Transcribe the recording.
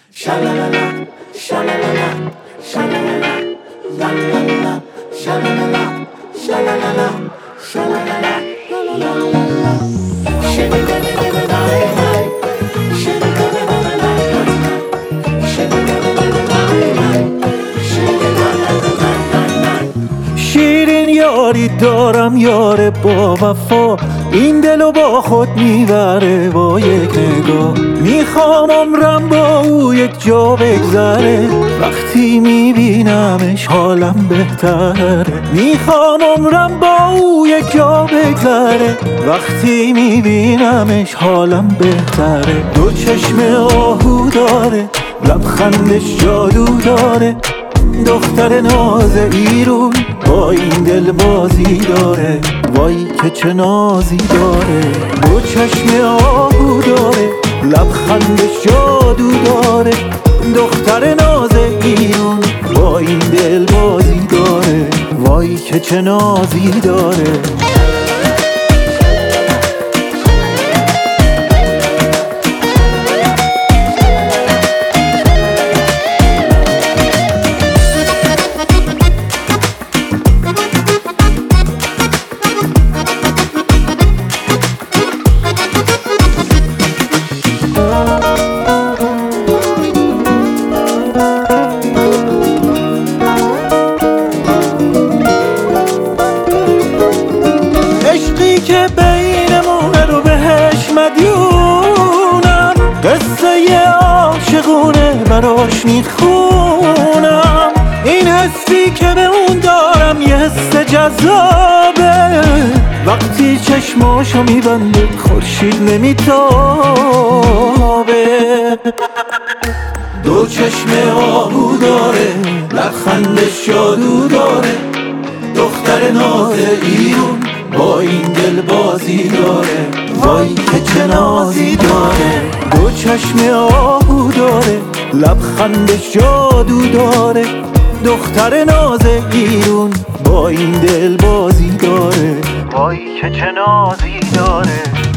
Sha-la-la-la, sha-la-la-la, sha-la-la-la, la-la-la, sha-la-la-la, sha-la-la-la, sha-la-la-la, la-la-la. Shibby-dabby-dabby-dabby, shibby-dabby-dabby-dabby, shibby-dabby-dabby-dabby, shibby-dabby-dabby-dabby. شیرین یاری دارم یار با وفا، این دلو با خود میبره با یک نگاه. میخوام عمرم با او یک جا بگذره، وقتی میبینمش حالم بهتره. میخوام عمرم با او یک جا بگذره، وقتی میبینمش حالم بهتره. دو چشم آهو داره، لبخندش جادو داره، دختر ناز ایرون با این دل بازی داره. وای که چه نازی داره، دو چشم آهو داره، لبخندش جادو داره، دختر ناز ایرون با این دل بازی داره. وای که چه نازی داره. عشقی که بینمونه رو بهش مدیونم، قصه عاشقونه براش میخونم. این حسی که به اون دارم یه حس جذابه، وقتی چشماشو میبنده خورشید نمیتابه. دو چشم آهو داره، لبخندش جادو داره، دختر ناز ایرون با این دل بازی داره. وای که چه نازی داره، دو چشم آهو داره، لبخندش جادو داره، دختر ناز ایرون با این دل بازی داره. وای که چه نازی داره.